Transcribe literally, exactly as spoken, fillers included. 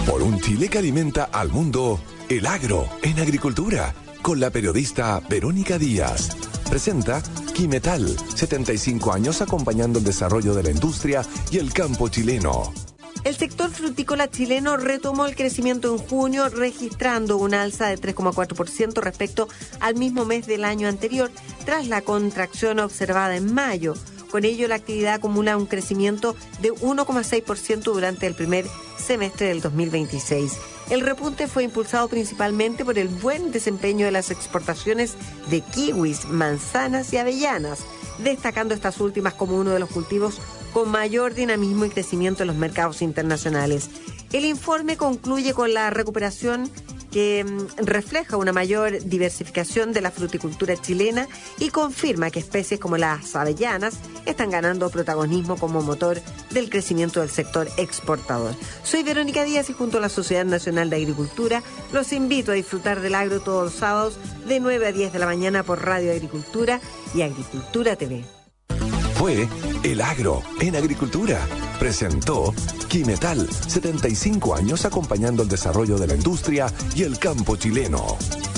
Por un Chile que alimenta al mundo, El Agro en Agricultura, con la periodista Verónica Díaz. Presenta Quimetal, setenta y cinco años acompañando el desarrollo de la industria y el campo chileno. El sector frutícola chileno retomó el crecimiento en junio, registrando una alza de tres coma cuatro por ciento respecto al mismo mes del año anterior, tras la contracción observada en mayo. Con ello, la actividad acumula un crecimiento de uno coma seis por ciento durante el primer semestre del dos mil veintiséis. El repunte fue impulsado principalmente por el buen desempeño de las exportaciones de kiwis, manzanas y avellanas, destacando estas últimas como uno de los cultivos con mayor dinamismo y crecimiento en los mercados internacionales. El informe concluye con la recuperación que mm, refleja una mayor diversificación de la fruticultura chilena y confirma que especies como las avellanas están ganando protagonismo como motor del crecimiento del sector exportador. Soy Verónica Díaz y junto a la Sociedad Nacional de Agricultura los invito a disfrutar del agro todos los sábados de nueve a diez de la mañana por Radio Agricultura y Agricultura T V. Fue El Agro en Agricultura. Presentó Quimetal, setenta y cinco años acompañando el desarrollo de la industria y el campo chileno.